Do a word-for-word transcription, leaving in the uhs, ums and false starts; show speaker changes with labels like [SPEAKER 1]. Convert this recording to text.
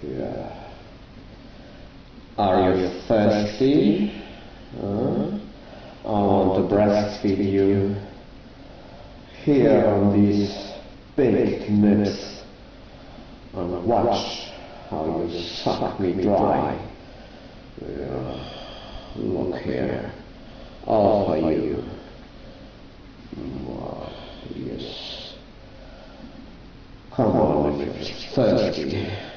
[SPEAKER 1] Yeah. Are you thirsty? Huh? I want to breastfeed you. Here on these big nips, and watch how you suck me dry. Yeah. Look here, all for you. Oh, yes. Come on if you're thirsty.